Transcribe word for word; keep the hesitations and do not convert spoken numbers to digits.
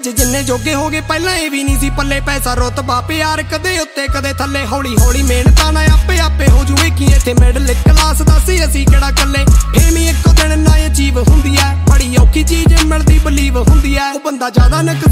ਅੱਜ ਜਿੰਨੇ ਜੋਗੇ ਹੋ ਗਏ ਪਹਿਲਾਂ ਇਹ ਵੀ ਨਹੀਂ ਸੀ ਪੱਲੇ। ਪੈਸਾ ਰੁਤਬਾ ਪਿਆਰ ਕਦੇ ਉੱਤੇ ਕਦੇ ਥੱਲੇ, ਹੌਲੀ ਹੌਲੀ ਮਿਹਨਤਾਂ ਨਾਲ ਆਪੇ ਆਪੇ ਹੋ ਜੂ ਵੇਖੀ ਇੱਥੇ ਮਿਡਲ ਕਲਾਸ ਦਾ ਸੀ ਅਸੀਂ ਕਿਹੜਾ ਕੱਲੇ। ਫੇਮ ਇੱਕੋ ਦਿਨ ਨਾ ਅਚੀਵ ਹੁੰਦੀ ਐ, ਬੜੀ ਔਖੀ ਚੀਜ਼ ਮਿਲਦੀ ਬਲੀਵ ਹੁੰਦੀ ਐ। ਉਹ ਬੰਦਾ ਜ਼ਿਆਦਾ ਨੁਕਸਾਨ